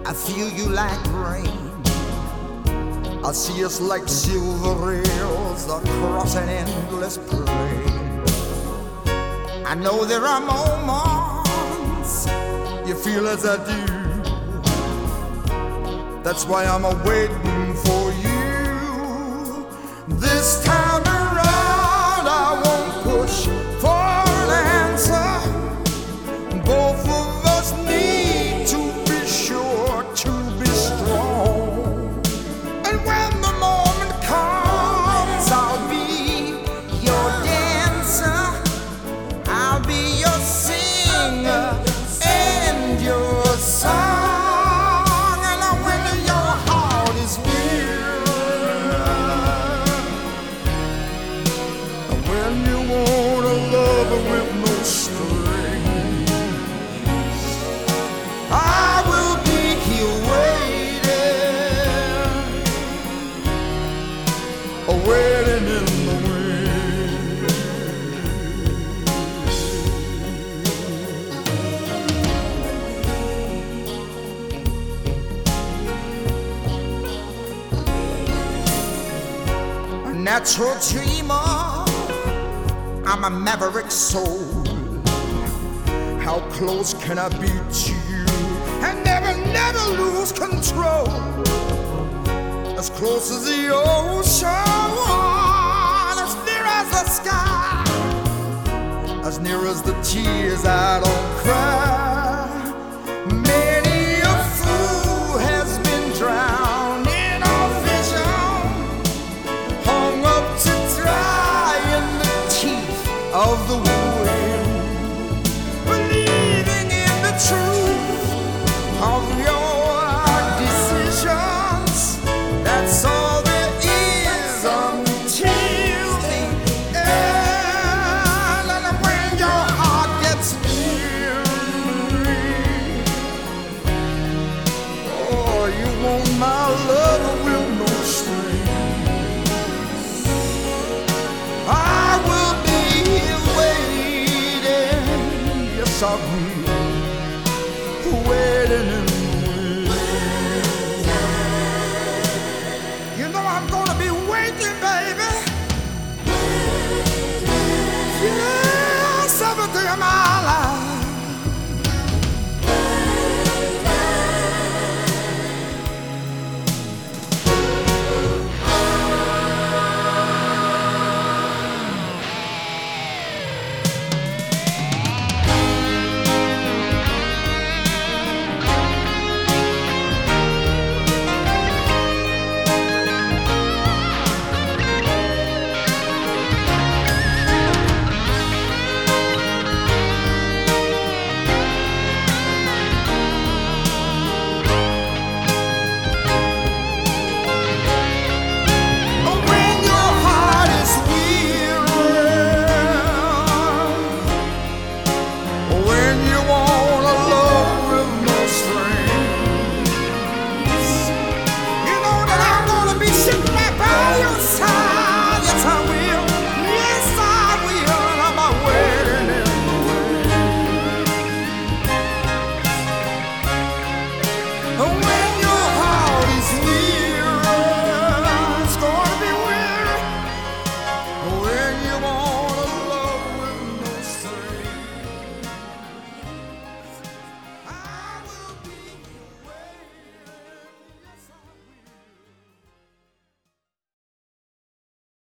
I feel you like rain. I see us like silver rails across an endless plain. I know there are moments you feel as I do. That's why I'm waiting for you. This time around I won't push for an answer. Both of us need to be sure to be strong. And when the moment comes, I'll be your dancer, I'll be your singer and your song. And when your heart is weary, when you want a lover with no strings, I will be here waiting, waiting in the wind. A natural dreamer, I'm a maverick soul. How close can I be to you and never lose control? As close as the ocean, as near as the sky, as near as the tears I don't cry.